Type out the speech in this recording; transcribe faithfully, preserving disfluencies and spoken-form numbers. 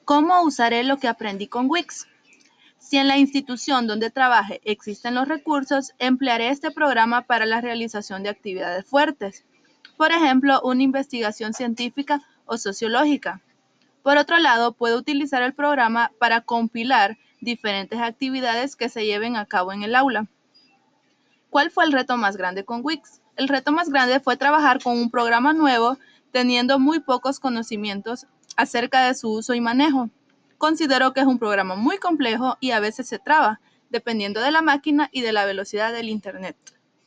¿Cómo usaré lo que aprendí con Wix? Si en la institución donde trabaje existen los recursos, emplearé este programa para la realización de actividades fuertes, por ejemplo, una investigación científica o sociológica. Por otro lado, puedo utilizar el programa para compilar diferentes actividades que se lleven a cabo en el aula. ¿Cuál fue el reto más grande con Wix? El reto más grande fue trabajar con un programa nuevo, teniendo muy pocos conocimientos acerca de su uso y manejo. Considero que es un programa muy complejo y a veces se traba, dependiendo de la máquina y de la velocidad del Internet.